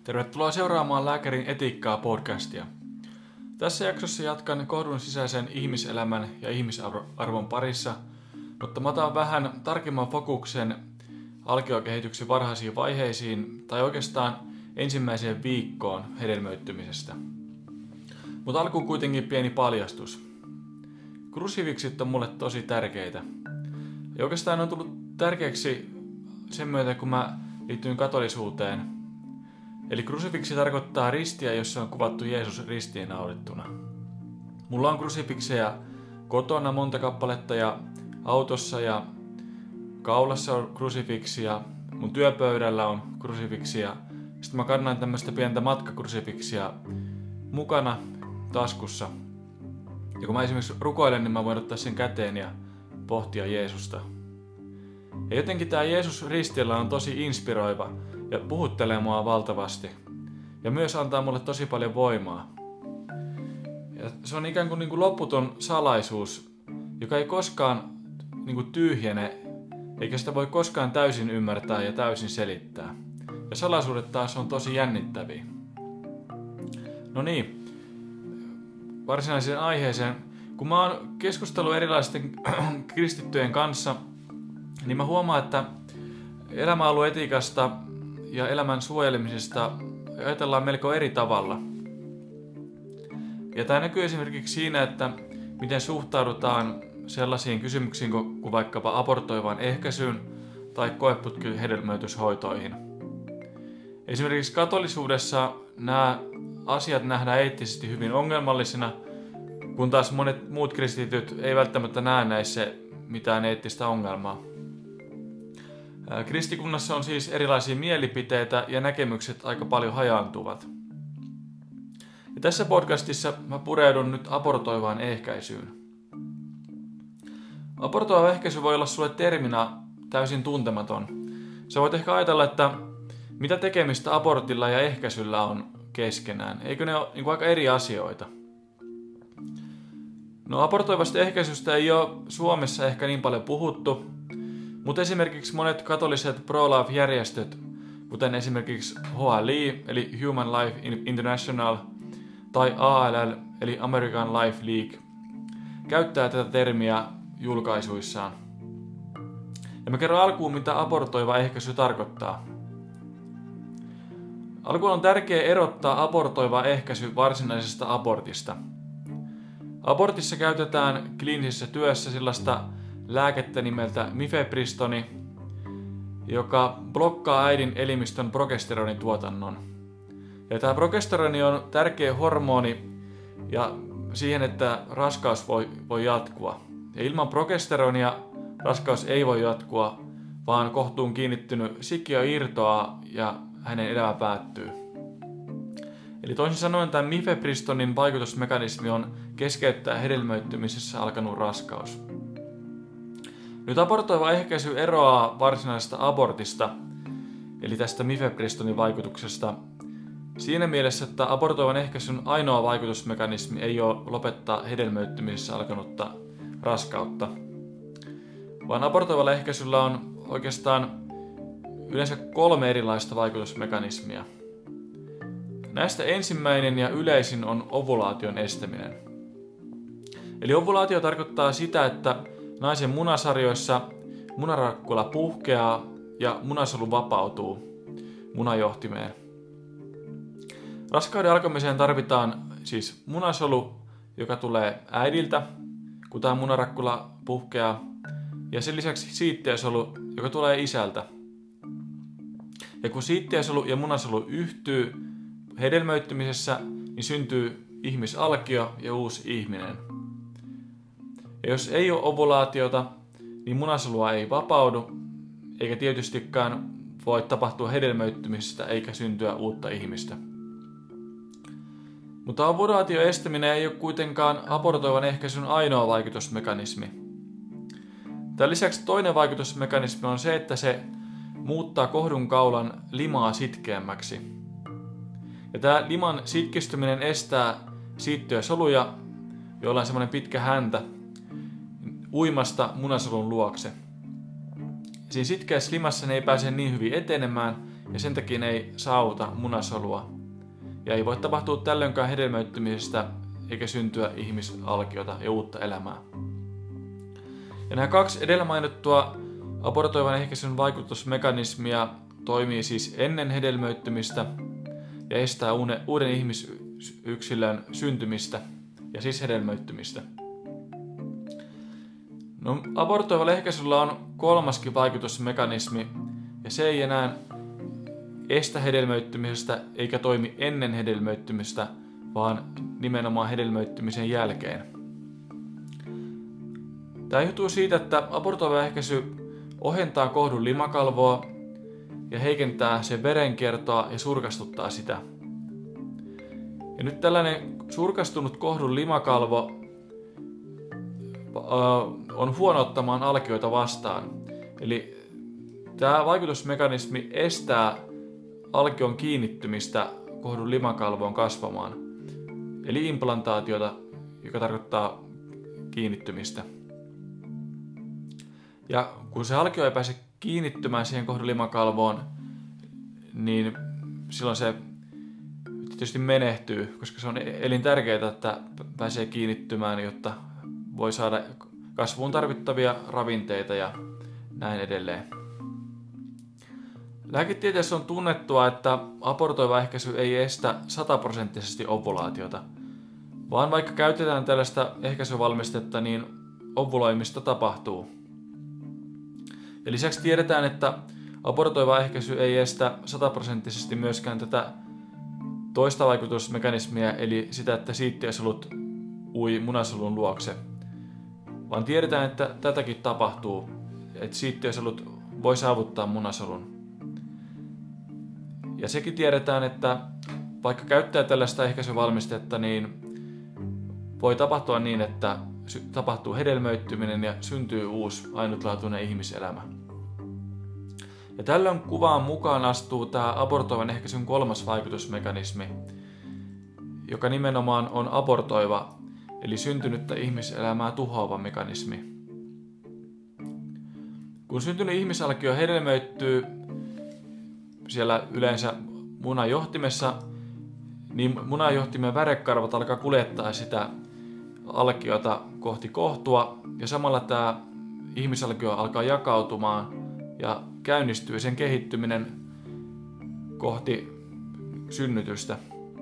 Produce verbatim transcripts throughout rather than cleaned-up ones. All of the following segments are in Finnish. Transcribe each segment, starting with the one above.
Tervetuloa seuraamaan Lääkärin etiikkaa podcastia. Tässä jaksossa jatkan kohdun sisäisen ihmiselämän ja ihmisarvon parissa, mutta mä otan vähän tarkemman fokuksen alkiokehityksen varhaisiin vaiheisiin tai oikeastaan ensimmäiseen viikkoon hedelmöittymisestä. Mutta alkuun kuitenkin pieni paljastus. Krusifiksit on mulle tosi tärkeitä. Ja oikeastaan on tullut tärkeäksi sen myötä, kun mä liityin katolisuuteen. Eli krusifiksi tarkoittaa ristiä, jossa on kuvattu Jeesus ristiinnaulittuna. Mulla on krusifikseja kotona monta kappaletta ja autossa ja kaulassa on krusifiksia. Mun työpöydällä on krusifiksia. Sitten mä kannan tämmöistä pientä matkakrusifiksia mukana taskussa. Ja kun mä esimerkiksi rukoilen, niin mä voin ottaa sen käteen ja pohtia Jeesusta. Ja jotenkin tää Jeesus ristillä on tosi inspiroiva ja puhuttelee mua valtavasti. Ja myös antaa mulle tosi paljon voimaa. Ja se on ikään kuin, niin kuin loputon salaisuus, joka ei koskaan niin kuin tyhjene, eikä sitä voi koskaan täysin ymmärtää ja täysin selittää. Ja salaisuudet taas on tosi jännittäviä. No niin, varsinaiseen aiheeseen. Kun mä oon keskustellut erilaisten kristittyjen kanssa, niin mä huomaan, että elämäalueetiikasta ja elämän suojelemisesta ajatellaan melko eri tavalla. Ja tämä näkyy esimerkiksi siinä, että miten suhtaudutaan sellaisiin kysymyksiin kuin vaikkapa abortoivaan ehkäisyyn tai koeputkihedelmöityshoitoihin. Esimerkiksi katolisuudessa nämä asiat nähdään eettisesti hyvin ongelmallisina, kun taas monet muut kristityt ei välttämättä näe näissä mitään eettistä ongelmaa. Kristikunnassa on siis erilaisia mielipiteitä ja näkemykset aika paljon hajaantuvat. Ja tässä podcastissa mä pureudun nyt abortoivaan ehkäisyyn. Abortoiva ehkäisy voi olla sulle terminä täysin tuntematon. Sä voit ehkä ajatella, että mitä tekemistä abortilla ja ehkäisyllä on keskenään. Eikö ne ole niin kuin aika eri asioita? No abortoivasta ehkäisystä ei ole Suomessa ehkä niin paljon puhuttu, mutta esimerkiksi monet katoliset pro-life-järjestöt, kuten esimerkiksi H L I eli Human Life International tai A L L eli American Life League, käyttää tätä termiä julkaisuissaan. Ja mä kerron alkuun, mitä abortoiva ehkäisy tarkoittaa. Alkuun on tärkeää erottaa abortoiva ehkäisy varsinaisesta abortista. Abortissa käytetään kliinisessä työssä sellaista lääkettä nimeltä mifepristoni, joka blokkaa äidin elimistön progesteronituotannon. Ja tämä progesteroni on tärkeä hormoni ja siihen, että raskaus voi, voi jatkua. Ja ilman progesteronia raskaus ei voi jatkua, vaan kohtuun kiinnittynyt sikiö irtoaa ja hänen elämä päättyy. Eli toisin sanoen tämän mifepristonin vaikutusmekanismi on keskeyttää hedelmöittymisessä alkanut raskaus. Nyt abortoiva ehkäisy eroaa varsinaisesta abortista, eli tästä mifepristonin vaikutuksesta, siinä mielessä, että abortoivan ehkäisyn ainoa vaikutusmekanismi ei ole lopettaa hedelmöittymisessä alkanutta raskautta, vaan abortoivalla ehkäisyllä on oikeastaan yleensä kolme erilaista vaikutusmekanismia. Näistä ensimmäinen ja yleisin on ovulaation estäminen. Eli ovulaatio tarkoittaa sitä, että naisen munasarjoissa munarakkula puhkeaa ja munasolu vapautuu munajohtimeen. Raskauden alkamiseen tarvitaan siis munasolu, joka tulee äidiltä, kun tämä munarakkula puhkeaa, ja sen lisäksi siittiösolu, joka tulee isältä. Ja kun siittiösolu ja munasolu yhtyy hedelmöittymisessä, niin syntyy ihmisalkio ja uusi ihminen. Ja jos ei ole ovulaatiota, niin munasolua ei vapaudu, eikä tietystikään voi tapahtua hedelmöittymisestä eikä syntyä uutta ihmistä. Mutta ovulaation estäminen ei ole kuitenkaan abortoivan ehkäisyn ainoa vaikutusmekanismi. Tämän lisäksi toinen vaikutusmekanismi on se, että se muuttaa kohdunkaulan limaa sitkeämmäksi. Ja tämä liman sitkistyminen estää siittiösoluja, joilla on semmoinen pitkä häntä, uimasta munasolun luokse. Siinä sitkeässä limassa ne ei pääse niin hyvin etenemään ja sen takia ne ei saavuta munasolua. Ja ei voi tapahtua tällöinkään hedelmöittymisestä eikä syntyä ihmisalkiota ja uutta elämää. Ja nämä kaksi edellä mainittua abortoivan ehkäisyn vaikutusmekanismia toimii siis ennen hedelmöittymistä ja estää uuden ihmisyksilön syntymistä ja siis hedelmöittymistä. No, abortoivalla ehkäisyllä on kolmaskin vaikutusmekanismi, ja se ei enää estä hedelmöittymisestä eikä toimi ennen hedelmöittymistä, vaan nimenomaan hedelmöittymisen jälkeen. Tämä johtuu siitä, että abortoiva ehkäisy ohentaa kohdun limakalvoa ja heikentää sen verenkiertoa ja surkastuttaa sitä. Ja nyt tällainen surkastunut kohdun limakalvo on huono ottamaan alkioita vastaan. Eli tämä vaikutusmekanismi estää alkion kiinnittymistä kohdun limakalvoon kasvamaan. Eli implantaatiota, joka tarkoittaa kiinnittymistä. Ja kun se alkio ei pääse kiinnittymään siihen kohdun limakalvoon, niin silloin se tietysti menehtyy, koska se on elintärkeää, että pääsee kiinnittymään, jotta voi saada kasvuun tarvittavia ravinteita ja näin edelleen. Lääketieteessä on tunnettua, että abortoiva ehkäisy ei estä sataprosenttisesti ovulaatiota, vaan vaikka käytetään tällaista ehkäisyvalmistetta, niin ovuloimista tapahtuu. Ja lisäksi tiedetään, että abortoiva ehkäisy ei estä sataprosenttisesti myöskään tätä toista vaikutusmekanismia, eli sitä, että siittiösolut ui munasolun luokse. Vaan tiedetään, että tätäkin tapahtuu, että siittiösolut voi saavuttaa munasolun. Ja sekin tiedetään, että vaikka käyttää tällaista ehkäisyvalmistetta, niin voi tapahtua niin, että tapahtuu hedelmöittyminen ja syntyy uusi ainutlaatuinen ihmiselämä. Ja tällöin kuvaan mukaan astuu tämä abortoivan ehkäisyn kolmas vaikutusmekanismi, joka nimenomaan on abortoiva, eli syntynyttä ihmiselämää tuhoava mekanismi. Kun syntynyt ihmisalkio hedelmöittyy siellä yleensä munajohtimessa, niin munajohtimen värekarvat alkaa kuljettaa sitä alkiota kohti kohtua, ja samalla tämä ihmisalkio alkaa jakautumaan ja käynnistyy sen kehittyminen kohti synnytystä.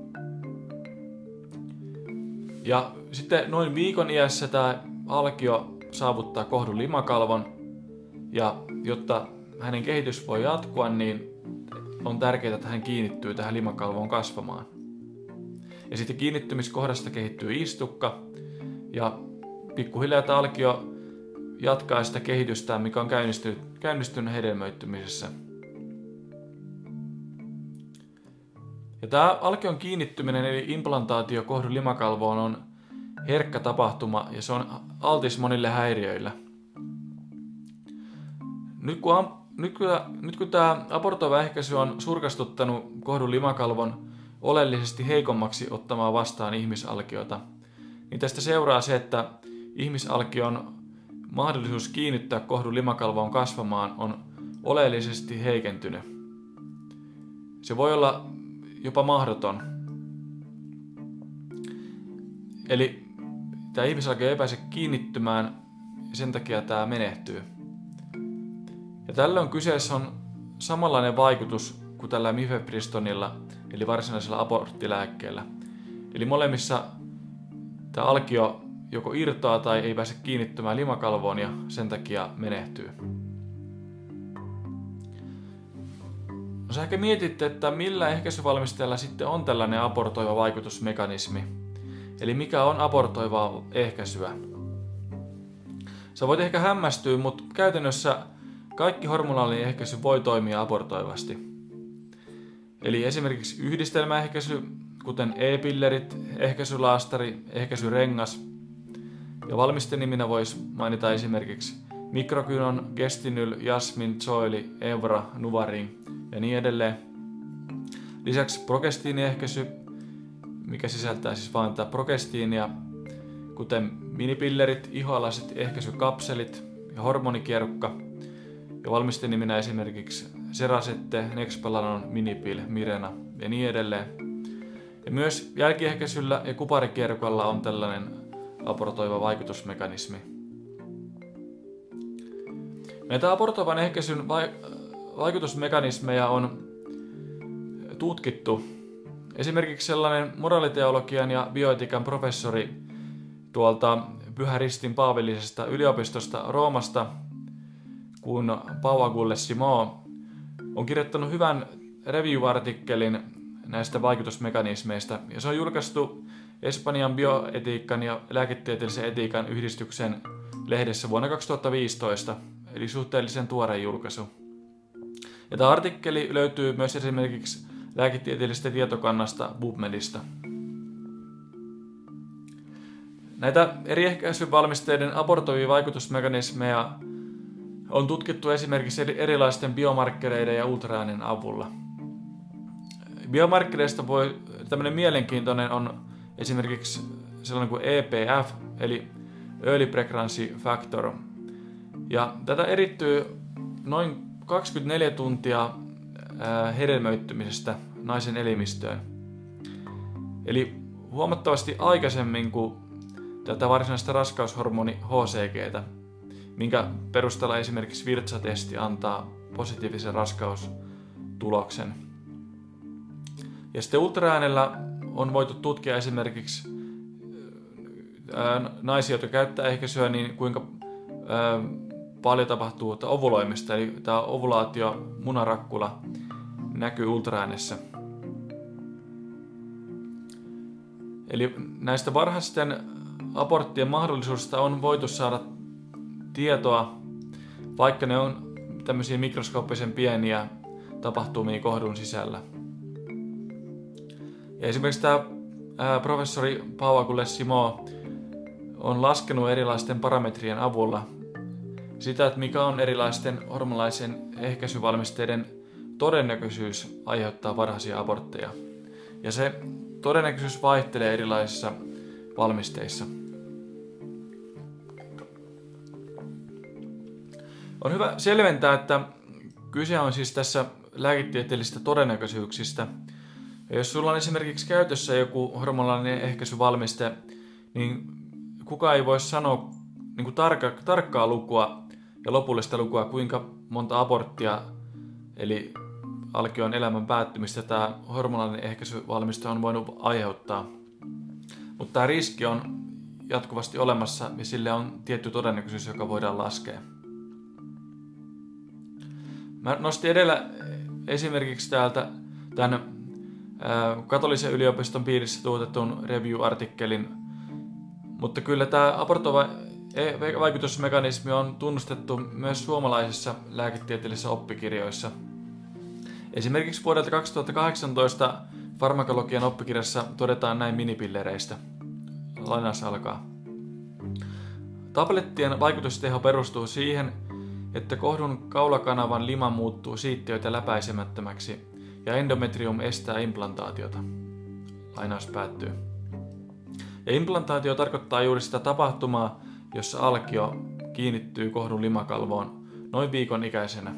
Ja sitten noin viikon iässä tämä alkio saavuttaa kohdun limakalvon, ja jotta hänen kehitys voi jatkua, niin on tärkeää, että hän kiinnittyy tähän limakalvoon kasvamaan. Ja sitten kiinnittymiskohdasta kehittyy istukka, ja pikkuhiljaa tämä alkio jatkaa sitä kehitystään, mikä on käynnistynyt, käynnistynyt hedelmöittymisessä. Ja tämä alkion kiinnittyminen eli implantaatio kohdun limakalvoon on herkkä tapahtuma ja se on altis monille häiriöille. Nyt kun, nyt kun, nyt kun tämä abortoiva ehkäisy on surkastuttanut kohdun limakalvon oleellisesti heikommaksi ottamaan vastaan ihmisalkiota, niin tästä seuraa se, että ihmisalkion mahdollisuus kiinnittää kohdun limakalvoon kasvamaan on oleellisesti heikentynyt. Se voi olla jopa mahdoton. Eli tämä ihmisalkio ei pääse kiinnittymään ja sen takia tämä menehtyy. Ja tällöin kyseessä on samanlainen vaikutus kuin tällä mifepristonilla, eli varsinaisella aborttilääkkeellä. Eli molemmissa tämä alkio joko irtoaa tai ei pääse kiinnittymään limakalvoon ja sen takia menehtyy. No sä ehkä mietitte, että millä ehkäisyvalmisteella sitten on tällainen abortoiva vaikutusmekanismi. Eli mikä on abortoivaa ehkäisyä? Sä voit ehkä hämmästyä, mutta käytännössä kaikki hormonaalinen ehkäisy voi toimia abortoivasti. Eli esimerkiksi yhdistelmäehkäisy, kuten e-pillerit, ehkäisylaastari, ehkäisyrengas. Ja valmisteniminä voisi mainita esimerkiksi Microgynon, Gestinyl, Jasmin, Zoili, Evra, Nuvaring ja niin edelleen. Lisäksi progestiiniehkäisy, mikä sisältää siis vain tätä progestiinia, kuten minipillerit, ihoalaiset ehkäisykapselit ja hormonikierukka. Ja valmisteniminä esimerkiksi Cerazette, Nexplanon, Minipil, Mirena ja niin edelleen. Ja myös jälkiehkäisyllä ja kuparikierrukolla on tällainen abortoiva vaikutusmekanismi. Näitä abortoivan ehkäisyn vaikutusmekanismeja on tutkittu. Esimerkiksi sellainen moraaliteologian ja bioetiikan professori tuolta Pyhä Ristin Paavillisesta yliopistosta Roomasta, kun Pau Agulles-Simon on kirjoittanut hyvän review-artikkelin näistä vaikutusmekanismeista, ja se on julkaistu Espanjan bioetiikan ja lääketieteellisen etiikan yhdistyksen lehdessä vuonna kaksituhattaviisitoista, eli suhteellisen tuore julkaisu. Ja tämä artikkeli löytyy myös esimerkiksi lääketieteellisestä tietokannasta PubMedista. Näitä eri ehkäisyvalmisteiden abortoivia vaikutusmekanismeja on tutkittu esimerkiksi erilaisten biomarkkereiden ja ultraäänen avulla. Biomarkkereista voi tämmöinen mielenkiintoinen on esimerkiksi sellainen kuin E P F, eli Early Pregnancy Factor. Ja tätä erittyy noin kaksikymmentäneljä tuntia hedelmöittymisestä naisen elimistöön. Eli huomattavasti aikaisemmin kuin tätä varsinaista raskaushormoni H C G:tä, minkä perusteella esimerkiksi virtsatesti antaa positiivisen raskaustuloksen. Ja sitten ultraäänellä on voitu tutkia esimerkiksi ää, naisia, jotka käyttää ehkäisyä, niin kuinka ää, paljon tapahtuu ovuloimista, eli tämä ovulaatio munarakkula näkyy ultraäänessä. Eli näistä varhaisten aborttien mahdollisuudesta on voitu saada tietoa, vaikka ne on tämmöisiä mikroskooppisen pieniä tapahtumia kohdun sisällä. Ja esimerkiksi tämä ää, professori Pau Agulles-Simon on laskenut erilaisten parametrien avulla sitä, että mikä on erilaisten hormonalaisen ehkäisyvalmisteiden todennäköisyys aiheuttaa varhaisia abortteja. Ja se todennäköisyys vaihtelee erilaisissa valmisteissa. On hyvä selventää, että kyse on siis tässä lääketieteellisistä todennäköisyyksistä. Ja jos sulla on esimerkiksi käytössä joku hormonaalinen ehkäisyvalmiste, niin kukaan ei voi sanoa niin kuin tarkka, tarkkaa lukua ja lopullista lukua, kuinka monta aborttia, eli alkion elämän päättymistä, tämä hormonaalinen ehkäisyvalmiste on voinut aiheuttaa. Mutta tämä riski on jatkuvasti olemassa ja sille on tietty todennäköisyys, joka voidaan laskea. Mä nostin edellä esimerkiksi täältä tämän katolisen yliopiston piirissä tuotetun review-artikkelin, mutta kyllä tämä abortoiva vaikutusmekanismi on tunnustettu myös suomalaisissa lääketieteellisissä oppikirjoissa. Esimerkiksi vuodelta kaksituhattakahdeksantoista farmakologian oppikirjassa todetaan näin minipillereistä. Lainaus alkaa. Tablettien vaikutusteho perustuu siihen, että kohdun kaulakanavan lima muuttuu siittiöitä läpäisemättömäksi ja endometrium estää implantaatiota. Lainaus päättyy. Ja implantaatio tarkoittaa juuri sitä tapahtumaa, jossa alkio kiinnittyy kohdun limakalvoon noin viikon ikäisenä.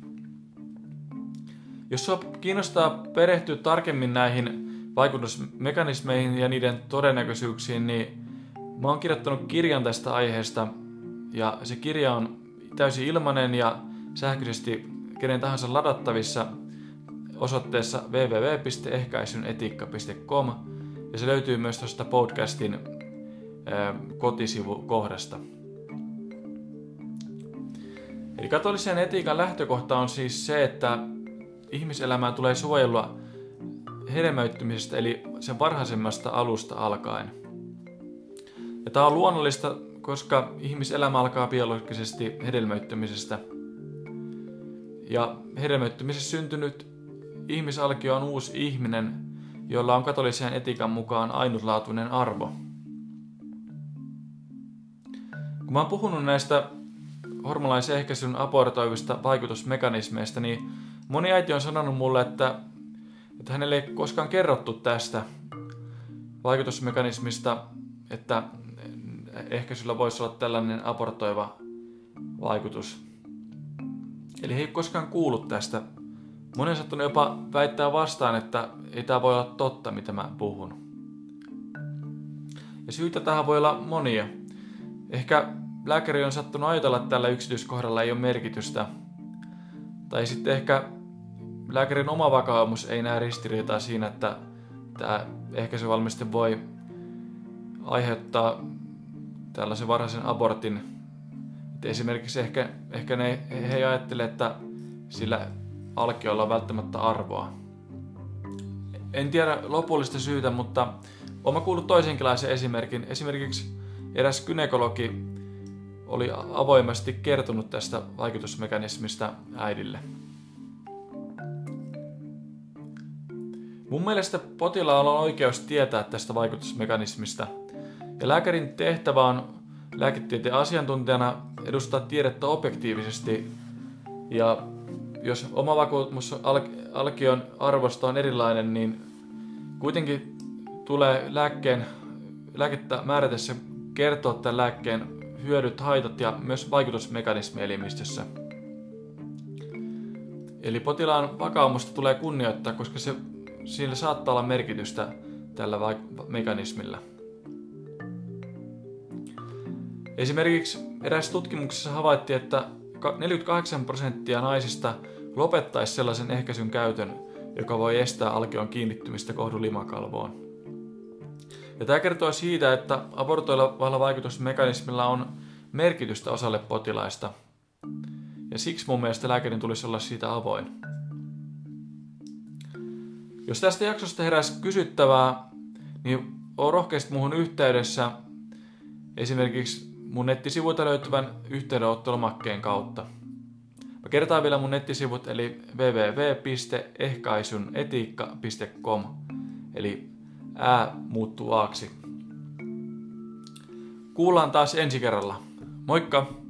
Jos sinua kiinnostaa perehtyä tarkemmin näihin vaikutusmekanismeihin ja niiden todennäköisyyksiin, niin mä oon kirjoittanut kirjan tästä aiheesta, ja se kirja on täysin ilmainen ja sähköisesti kenen tahansa ladattavissa osoitteessa double-u double-u double-u piste ehkäisynetiikka piste com, ja se löytyy myös tuosta podcastin ää, kotisivukohdasta. Eli katolisen etiikan lähtökohta on siis se, että ihmiselämää tulee suojella hedelmöittymisestä, eli sen varhaisemmasta alusta alkaen. Ja tämä on luonnollista, koska ihmiselämä alkaa biologisesti hedelmöittymisestä. Ja hedelmöittymisessä syntynyt ihmisalkio on uusi ihminen, jolla on katolisen etiikan mukaan ainutlaatuinen arvo. Kun mä oon puhunut näistä hormonaalisen ehkäisyn abortoivista vaikutusmekanismeista, niin moni äiti on sanonut mulle, että, että hänelle ei koskaan kerrottu tästä vaikutusmekanismista, että ehkäisyllä voisi olla tällainen abortoiva vaikutus. Eli he ei koskaan kuullut tästä Moni on sattunut jopa väittää vastaan, että ei tämä voi olla totta, mitä mä puhun. Ja syitä tähän voi olla monia. Ehkä lääkäri on sattunut ajatella, että tällä yksityiskohdalla ei ole merkitystä. Tai sitten ehkä lääkärin oma vakaumus ei näe ristiriitaa siinä, että tämä ehkäisyvalmiste voi aiheuttaa tällaisen varhaisen abortin. Et esimerkiksi ehkä, ehkä ne, he ei ajattele, että sillä alkiolla on välttämättä arvoa. En tiedä lopullista syytä, mutta olen kuullut toisenkinlaisen esimerkin. Esimerkiksi eräs gynekologi oli avoimesti kertonut tästä vaikutusmekanismista äidille. Mun mielestä potilaalla on oikeus tietää tästä vaikutusmekanismista. Ja lääkärin tehtävä on lääketieteen asiantuntijana edustaa tiedettä objektiivisesti. Ja jos oma vakuutus alkion arvosta on erilainen, niin kuitenkin tulee lääkkeen, lääkettä määrätessä kertoa tämän lääkkeen hyödyt, haitat ja myös vaikutusmekanismi elimistössä. Eli potilaan vakaumusta tulee kunnioittaa, koska se, sillä saattaa olla merkitystä tällä vaik- mekanismilla. Esimerkiksi erässä tutkimuksessa havaittiin, että neljäkymmentäkahdeksan prosenttia naisista lopettaisi sellaisen ehkäisyn käytön, joka voi estää alkion kiinnittymistä kohdulimakalvoon. Ja tämä kertoo siitä, että abortoivalla vaikutusmekanismilla on merkitystä osalle potilaista. Ja siksi mun mielestä lääkärin tulisi olla siitä avoin. Jos tästä jaksosta heräsi kysyttävää, niin on rohkeasti muuhun yhteydessä esimerkiksi mun nettisivuilta löytyvän yhteydenottolomakkeen kautta. Mä kertaan vielä mun nettisivut eli double-u double-u double-u piste ehkäisynetiikka piste com eli ää muuttuu aaksi. Kuullaan taas ensi kerralla. Moikka!